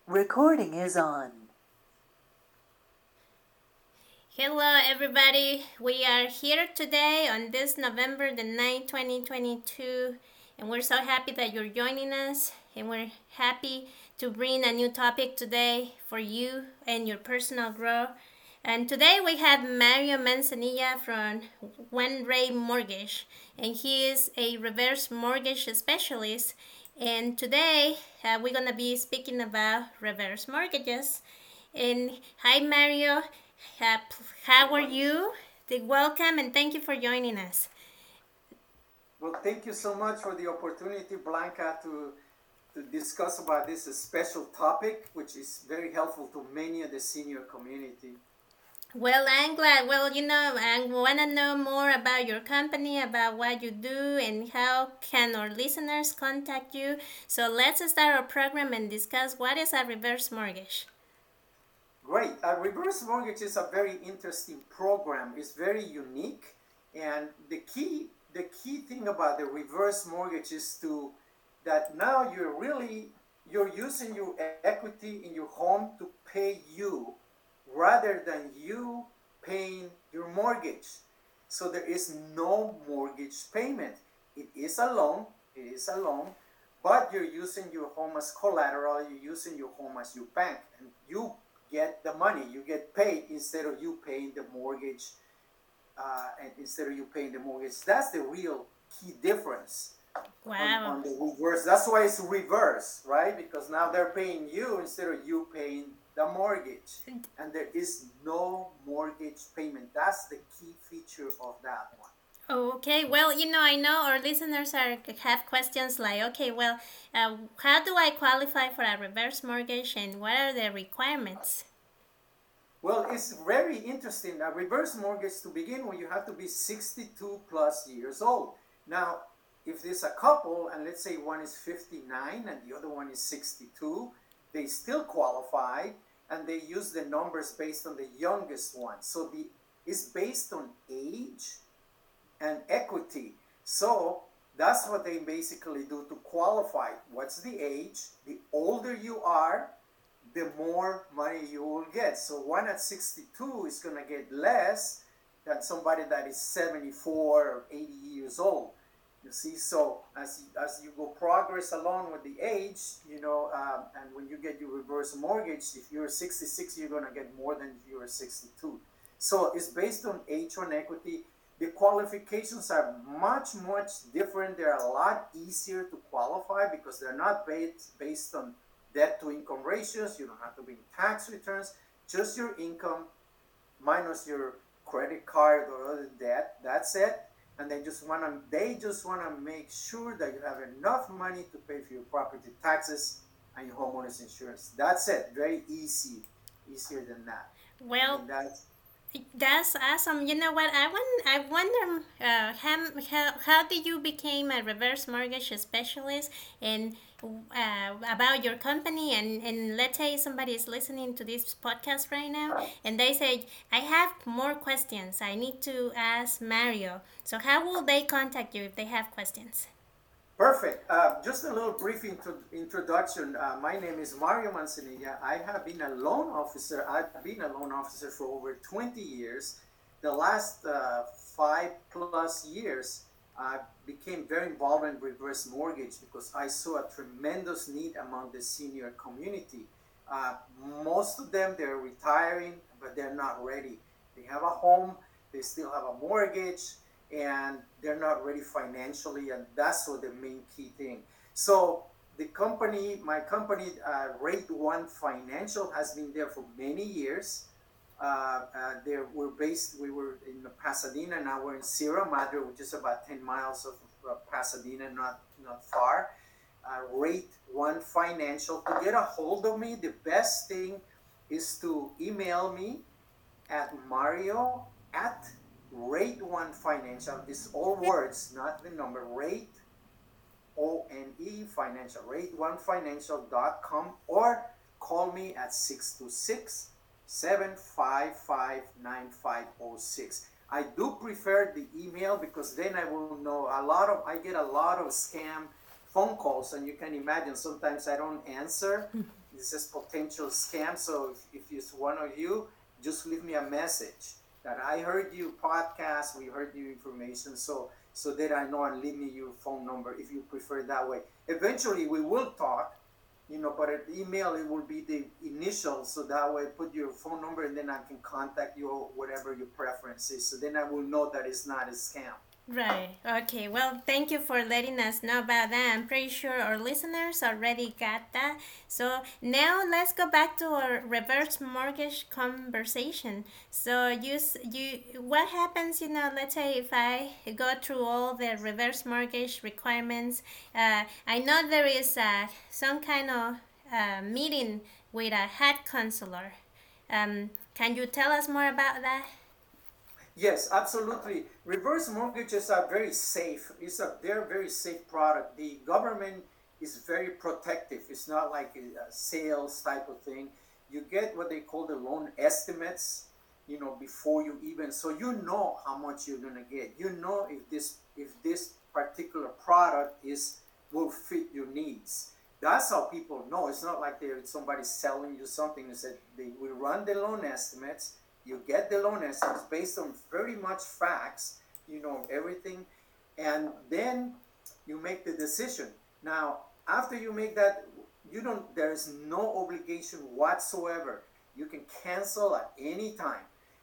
Recording is on. Hello, everybody. We are here today on this November the 9th, 2022, and we're so happy that you're joining us. And we're happy to bring a new topic today for you and your personal growth. And today we have Mario Manzanilla from One Ray Mortgage, and he is a reverse mortgage specialist. And today we're going to be speaking about reverse mortgages. And hi, Mario. How are you? Welcome and thank you for joining us. Well, thank you so much for the opportunity, Blanca, to discuss about this special topic, which is very helpful to many of the senior community. Well, I'm glad. Well, I want to know more about your company, about what you do, and how can our listeners contact you. So let's start our program and discuss what is a reverse mortgage. Great. Reverse mortgage is a very interesting program. It's very unique, and the key thing about the reverse mortgage is that now you're using your equity in your home to pay you rather than you paying your mortgage. So there is no mortgage payment. It is a loan. It is a loan, but you're using your home as collateral. You're using your home as your bank, and you get the money. You get paid instead of you paying the mortgage. And instead of you paying the mortgage, that's the real key difference Wow. on the reverse. That's why it's reverse, right? Because now they're paying you instead of you paying the mortgage, and there is no mortgage payment. That's the key feature of that one. Okay, well, I know our listeners have questions like, okay, well, how do I qualify for a reverse mortgage and what are the requirements? Well, it's very interesting. A reverse mortgage, to begin with, you have to be 62 plus years old. Now, if there's a couple, and let's say one is 59 and the other one is 62, they still qualify, and they use the numbers based on the youngest one. So it's based on age and equity. So that's what they basically do to qualify. What's the age? The older you are, the more money you will get. So one at 62 is going to get less than somebody that is 74 or 80 years old. You see, so as you go progress along with the age, and when you get your reverse mortgage, if you're 66, you're going to get more than if you're 62. So it's based on age and equity. The qualifications are much, much different. They're a lot easier to qualify because they're not based on debt to income ratios. You don't have to bring tax returns, just your income minus your credit card or other debt. That's it. And they just want to make sure that you have enough money to pay for your property taxes and your homeowners insurance. That's it. Very easy, easier than that. I Well, mean, that's awesome. You know what? I wonder how did you became a reverse mortgage specialist and about your company and let's say somebody is listening to this podcast right now and they say I have more questions. I need to ask Mario. So how will they contact you if they have questions? Perfect. Just a little brief introduction. My name is Mario Manzanilla. I have been a loan officer. I've been a loan officer for over 20 years. The last 5 plus years, I became very involved in reverse mortgage because I saw a tremendous need among the senior community. Uh, Most of them, they're retiring, but they're not ready. They have a home, they still have a mortgage, and they're not ready financially, and that's what the main key thing. So my company, Rate One Financial, has been there for many years. We were in Pasadena, now we're in Sierra Madre, which is about 10 miles of Pasadena, not far. Rate One Financial. To get a hold of me, the best thing is to email me at Mario at Rate One Financial. It's all words, not the number. Rate ONE Financial. Rate1financial.com, or call me at 626-755-9506. I do prefer the email because then I will know I get a lot of scam phone calls, and you can imagine sometimes I don't answer this is potential scam. So if it's one of you, just leave me a message that I heard you podcast, we heard your information, so that I know, and leave me your phone number if you prefer that way. Eventually, we will talk, but an email, it will be the initial, so that way put your phone number and then I can contact you, whatever your preference is. So then I will know that it's not a scam. Right. Okay. Well, thank you for letting us know about that. I'm pretty sure our listeners already got that. So now let's go back to our reverse mortgage conversation. So what happens? Let's say if I go through all the reverse mortgage requirements, I know there is some kind of meeting with a head counselor. Can you tell us more about that? Yes, absolutely. Reverse mortgages are very safe. They're a very safe product. The government is very protective. It's not like a sales type of thing. You get what they call the loan estimates, before you even, so you know how much you're gonna get. You know if this particular product will fit your needs. That's how people know. It's not like somebody's selling you something. They will run the loan estimates. You get the loan estimates based on very much facts, everything, and then you make the decision. Now, after you make that, there is no obligation whatsoever. You can cancel at any time.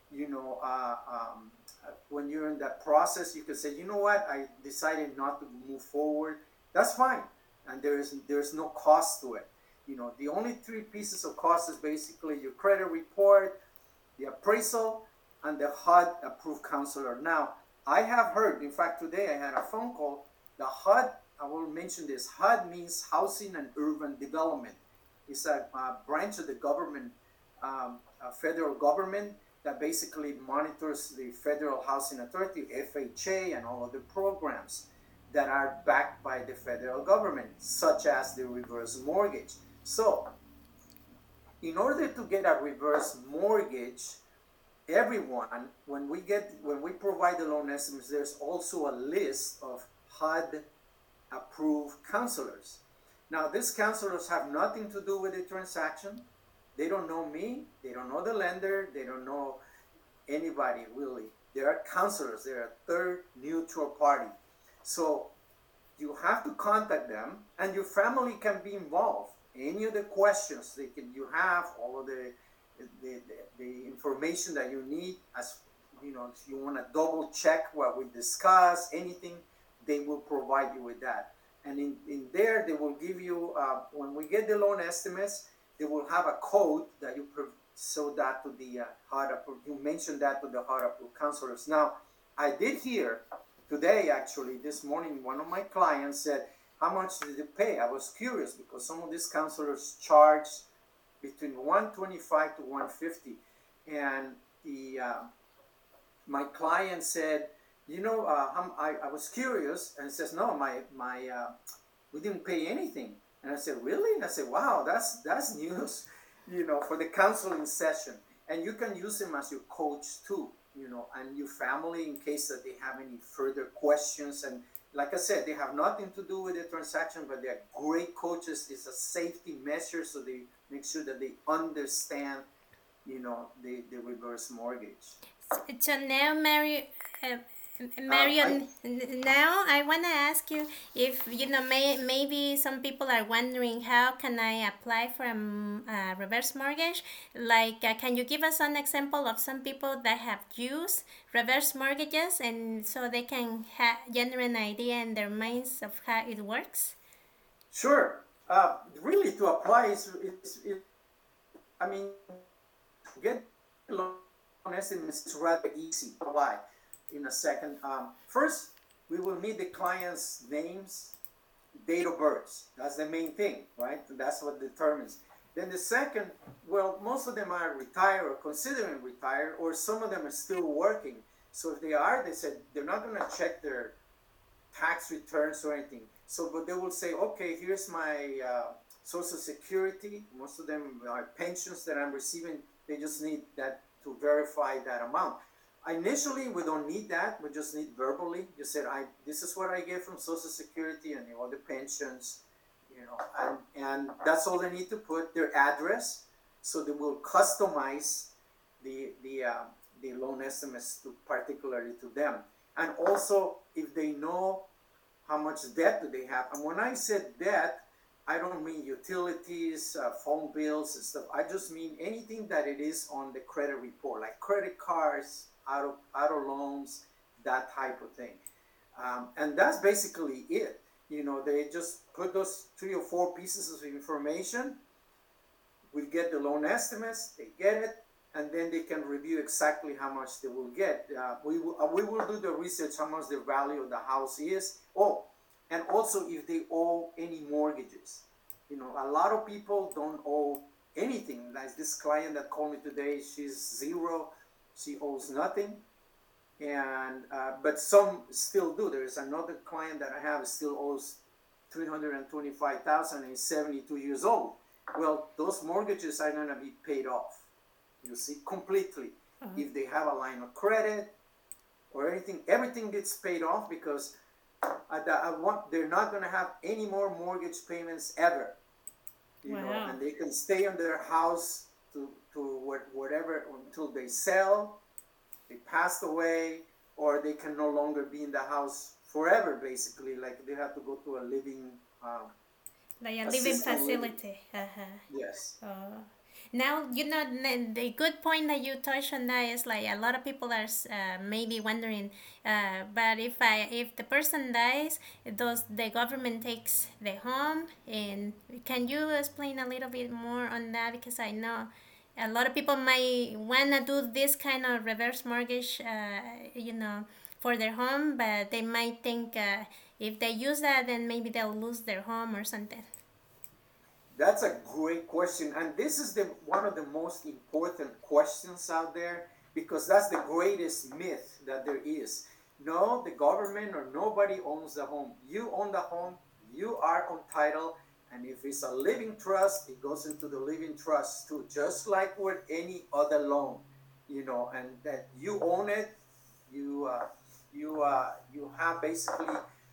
When you're in that process, you can say, you know what, I decided not to move forward. That's fine, and there's no cost to it. The only three pieces of cost is basically your credit report, the appraisal, and the HUD approved counselor. Now, I have heard, in fact, today I had a phone call. The HUD, I will mention this, HUD means Housing and Urban Development. It's a branch of the government, federal government, that basically monitors the Federal Housing Authority, FHA, and all of the programs that are backed by the federal government, such as the reverse mortgage. So, in order to get a reverse mortgage, everyone, when we provide the loan estimates, there's also a list of HUD approved counselors. Now, these counselors have nothing to do with the transaction. They don't know me, they don't know the lender, they don't know anybody really. They are counselors, they're a third neutral party. So you have to contact them, and your family can be involved. Any of the questions you have, all of the information that you need, as if you want to double check what we discussed, anything, they will provide you with that. And in there, they will give you, when we get the loan estimates, they will have a code that you show that to the HUD approved. You mentioned that to the HUD approved counselors. Now, I did hear today, actually, this morning, one of my clients said, how much did they pay? I was curious because some of these counselors charge between $125 to $150, and my client said, I was curious, and says, no, we didn't pay anything. And I said, really? And I said, wow, that's news, for the counseling session. And you can use them as your coach too, and your family in case that they have any further questions. And like I said, they have nothing to do with the transaction, but they're great coaches. It's a safety measure, so they make sure that they understand, the reverse mortgage. So now, Marion, now I want to ask you if maybe some people are wondering how can I apply for a reverse mortgage. Like, can you give us an example of some people that have used reverse mortgages, and so they can generate an idea in their minds of how it works? Sure. Really, to apply get loan estimates is rather easy to apply. In a second. First, we will need the client's names, date of birth. That's the main thing, right? That's what determines. Then the second, well, most of them are retired or considering retired, or some of them are still working. So if they are, they said they're not going to check their tax returns or anything. So, but they will say, okay, here's my Social Security. Most of them are pensions that I'm receiving. They just need that to verify that amount. Initially, we don't need that. We just need verbally. You said, this is what I get from Social Security and all the pensions, and that's all they need to put, their address, so they will customize the loan estimates to particularly to them. And also, if they know how much debt do they have, and when I said debt, I don't mean utilities, phone bills and stuff. I just mean anything that it is on the credit report, like credit cards, auto loans, that type of thing. And that's basically it. They just put those 3 or 4 pieces of information. We get the loan estimates, they get it, and then they can review exactly how much they will get. We will do the research how much the value of the house is. Oh, and also if they owe any mortgages. A lot of people don't owe anything. Like this client that called me today, she's zero, she owes nothing. And but some still do. There's another client that I have still owes $325,000 and is 72 years old. Well, those mortgages are going to be paid off. You see, completely. If they have a line of credit or anything, everything gets paid off because they're not going to have any more mortgage payments ever. Wow. And they can stay on their house to whatever until they sell, they passed away, or they can no longer be in the house forever, basically. Like they have to go to a living like a living facility. Yes. Now, the good point that you touched on that is like a lot of people are maybe wondering, but if the person dies, does the government takes the home? And can you explain a little bit more on that? Because I know a lot of people might want to do this kind of reverse mortgage, for their home, but they might think if they use that, then maybe they'll lose their home or something. That's a great question, and this is one of the most important questions out there because that's the greatest myth that there is. No, the government or nobody owns the home. You own the home, you are on title, and if it's a living trust, it goes into the living trust too, just like with any other loan, and that you own it. You have basically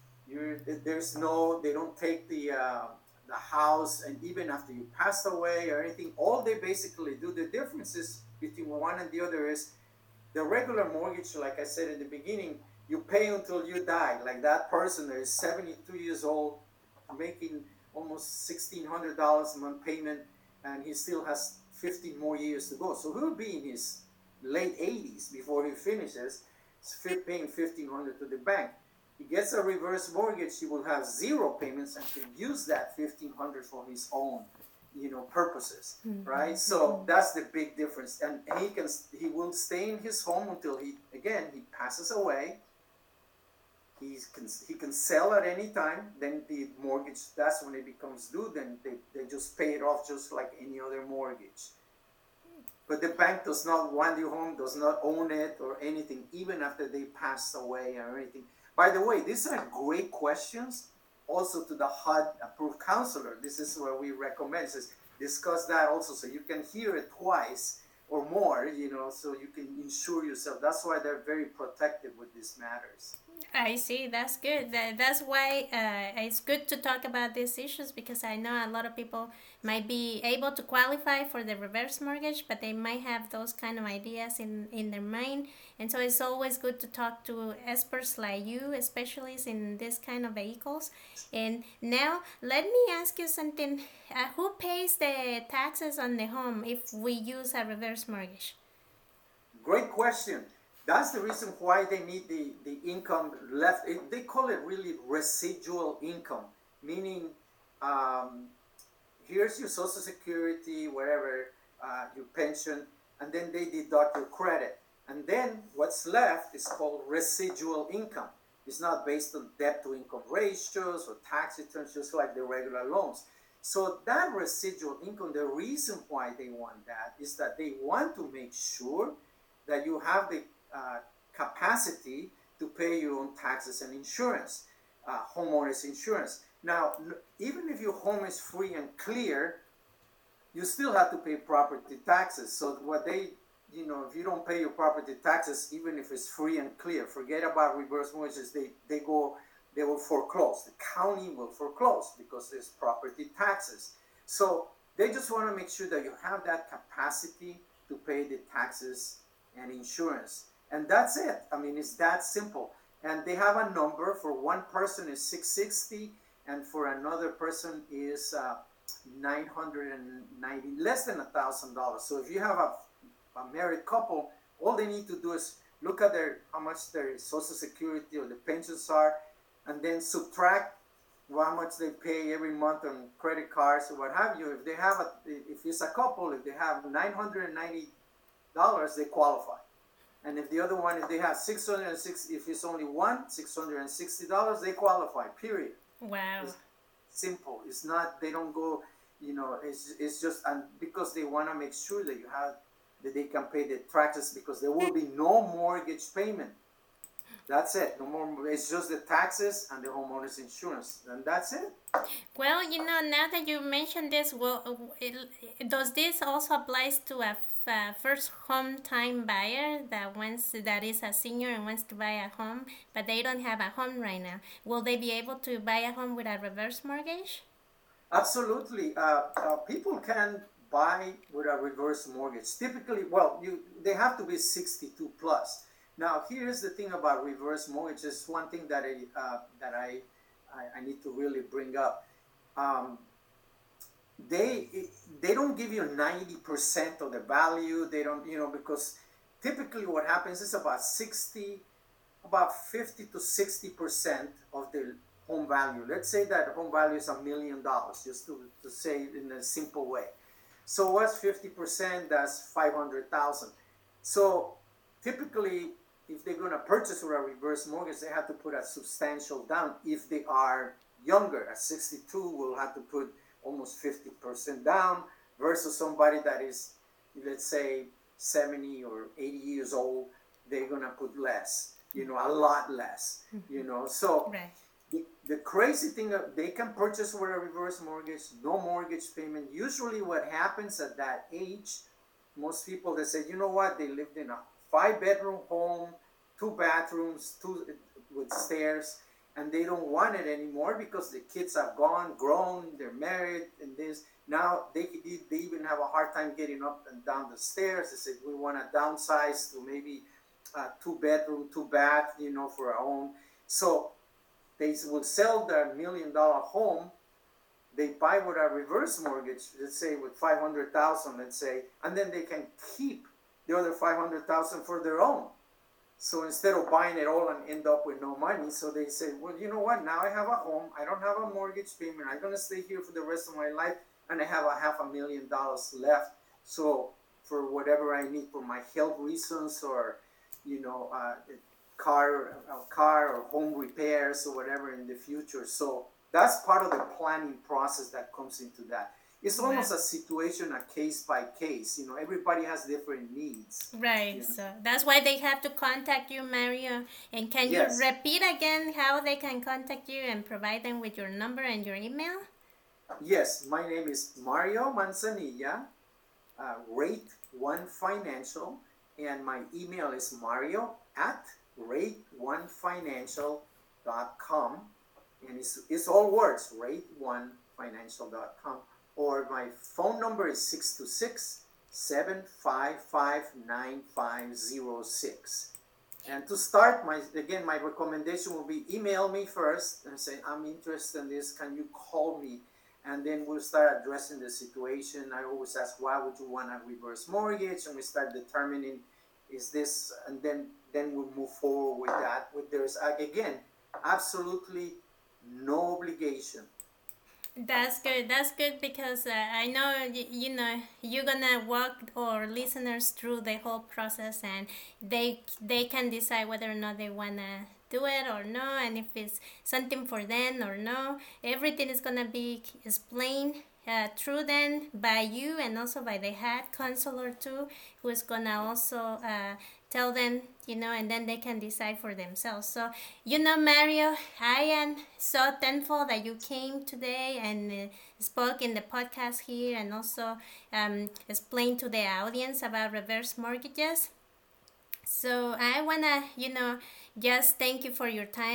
they don't take the house, and even after you pass away or anything, all they basically do, the differences between one and the other is the regular mortgage, like I said in the beginning, you pay until you die. Like that person that is 72 years old, making almost $1,600 a month payment, and he still has 15 more years to go. So he'll be in his late 80s before he finishes paying $1,500 to the bank. He gets a reverse mortgage, he will have 0 payments and can use that $1,500 for his own, purposes, right? So that's the big difference. And he will stay in his home until he passes away. He can sell at any time. Then the mortgage, that's when it becomes due. Then they just pay it off just like any other mortgage. But the bank does not want your home, does not own it or anything, even after they pass away or anything. By the way, these are great questions also to the HUD approved counselor. This is where we recommend, says discuss that also, so you can hear it twice or more, so you can insure yourself. That's why they're very protective with these matters. I see. That's good. That's why it's good to talk about these issues, because I know a lot of people might be able to qualify for the reverse mortgage, but they might have those kind of ideas in their mind. And so it's always good to talk to experts like you, specialists in this kind of vehicles. And now let me ask you something. Who pays the taxes on the home if we use a reverse mortgage? Great question. That's the reason why they need the income left. They call it really residual income, meaning here's your Social Security, whatever, your pension, and then they deduct your credit. And then what's left is called residual income. It's not based on debt to income ratios or tax returns, just like the regular loans. So that residual income, the reason why they want that is that they want to make sure that you have the capacity to pay your own taxes and insurance, homeowners insurance. Now, even if your home is free and clear, you still have to pay property taxes. So what they, if you don't pay your property taxes, even if it's free and clear, forget about reverse mortgages, they go they will foreclose. The county will foreclose because there's property taxes. So they just want to make sure that you have that capacity to pay the taxes and insurance. And that's it. I mean, it's that simple. And they have a number. For one person is 660, and for another person is 990, less than $1,000. So if you have a married couple, all they need to do is look at how much their Social Security or the pensions are, and then subtract how much they pay every month on credit cards or what have you. If it's a couple, if they have $990, they qualify. And if the other one, if they have 660, if it's only one, $660, they qualify. Period. Wow. It's simple. It's not. They don't go. It's just, and because they want to make sure that they can pay the taxes, because there will be no mortgage payment. That's it. No more. It's just the taxes and the homeowner's insurance, and that's it. Well, now that you mentioned this, does this also applies to a first home time buyer that is a senior and wants to buy a home, but they don't have a home right now? Will they be able to buy a home with a reverse mortgage? Absolutely. People can buy with a reverse mortgage. Typically, they have to be 62 plus. Now, here's the thing about reverse mortgage. Is one thing that I need to really bring up. They don't give you 90% of the value. They don't, because typically what happens is about 50 to 60% of the home value. Let's say that home value is $1 million, just to say it in a simple way. So what's 50%? That's 500,000. So typically, if they're going to purchase with a reverse mortgage, they have to put a substantial down. If they are younger, at 62, will have to put almost 50% down, versus somebody that is, let's say, 70 or 80 years old, they're going to put less, a lot less, So Right. The crazy thing, they can purchase with a reverse mortgage, no mortgage payment. Usually what happens at that age, most people, they say, you know what, they lived in a 5-bedroom home, 2 bathrooms, 2 with stairs, and they don't want it anymore because the kids have grown, they're married, and this. Now they even have a hard time getting up and down the stairs. They said, we want to downsize to maybe 2-bedroom, 2-bath, for our own. So they will sell their $1 million home. They buy with a reverse mortgage, let's say with 500,000, let's say, and then they can keep the other 500,000 for their own. So instead of buying it all and end up with no money, so they say, well, you know what? Now I have a home. I don't have a mortgage payment. I'm going to stay here for the rest of my life, and I have $500,000 left. So for whatever I need for my health reasons, or car or home repairs or whatever in the future. So that's part of the planning process that comes into that. It's almost a situation, a case by case. Everybody has different needs. Right. So that's why they have to contact you, Mario. And can you repeat again how they can contact you and provide them with your number and your email? Yes, my name is Mario Manzanilla, Rate One Financial, and my email is mario@rate1financial.com, and it's all words, rate1financial.com. Or my phone number is 626-755-9506. And to start, my recommendation will be email me first and say, I'm interested in this, can you call me? And then we'll start addressing the situation. I always ask, why would you want a reverse mortgage? And we start determining, is this, and then we'll move forward with that. There's, again, absolutely no obligation. That's good. That's good, because I know you're gonna walk our listeners through the whole process, and they can decide whether or not they wanna do it or no, and if it's something for them or no. Everything is gonna be explained through them by you, and also by the head counselor too, who is gonna also tell them, and then they can decide for themselves. So, Mario, I am so thankful that you came today and spoke in the podcast here, and also explained to the audience about reverse mortgages. So I wanna, just thank you for your time,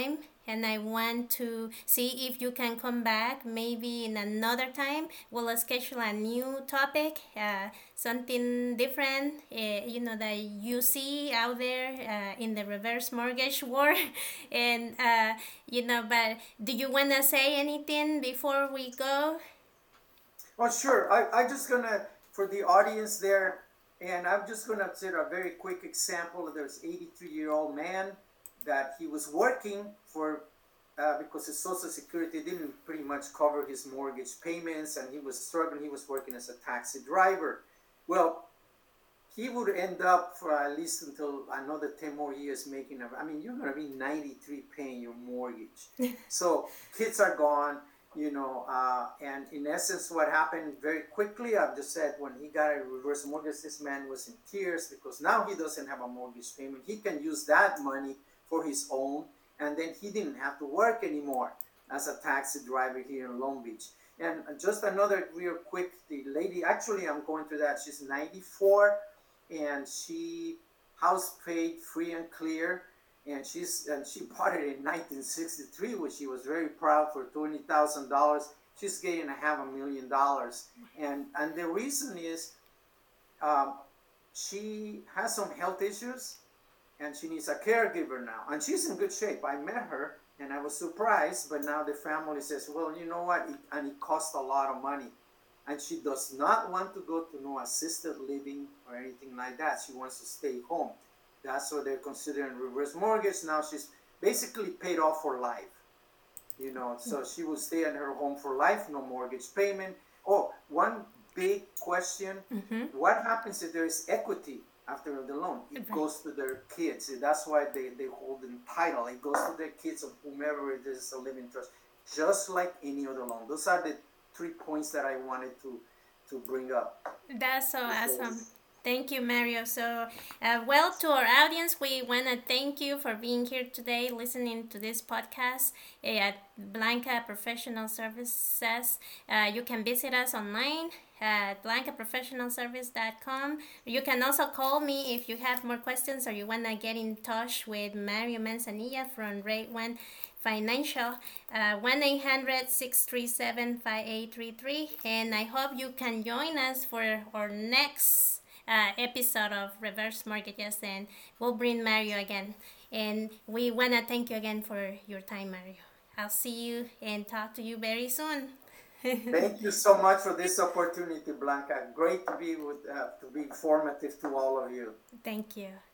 and I want to see if you can come back maybe in another time. We'll schedule a new topic, something different, that you see out there in the reverse mortgage war. And, but do you want to say anything before we go? Well, sure. I just gonna for the audience there, and I'm just gonna say a very quick example. There's 83-year-old man that he was working for because his Social Security didn't pretty much cover his mortgage payments, and he was struggling. He was working as a taxi driver. Well, he would end up for at least until another 10 more years making I mean, you're going to be 93 paying your mortgage. So kids are gone, and in essence, what happened very quickly, I've just said, when he got a reverse mortgage, this man was in tears because now he doesn't have a mortgage payment. He can use that money for his own, and then he didn't have to work anymore as a taxi driver here in Long Beach. And just another real quick, the lady, actually, I'm going to that. She's 94, and she house paid free and clear, and she bought it in 1963, which she was very proud for $20,000. She's getting $500,000, and the reason is she has some health issues, and she needs a caregiver now, and she's in good shape. I met her, and I was surprised, but now the family says, well, you know what, it costs a lot of money. And she does not want to go to no assisted living or anything like that. She wants to stay home. That's what they're considering reverse mortgage. Now she's basically paid off for life. So she will stay in her home for life, no mortgage payment. Oh, one big question. What happens if there is equity after the loan? It goes to their kids. That's why they hold in title. It goes to their kids or whomever it is, a living trust, just like any other loan. Those are the 3 points that I wanted to bring up. That's so awesome. Thank you, Mario. So, to our audience, we want to thank you for being here today, listening to this podcast at Blanca Professional Services. You can visit us online at blancaprofessionalservice.com. You can also call me if you have more questions or you want to get in touch with Mario Manzanilla from Rate 1 Financial, 1-800-637-5833. And I hope you can join us for our next episode of Reverse Mortgages, and we'll bring Mario again. And we want to thank you again for your time, Mario. I'll see you and talk to you very soon. Thank you so much for this opportunity, Blanca. Great to be informative to all of you. Thank you.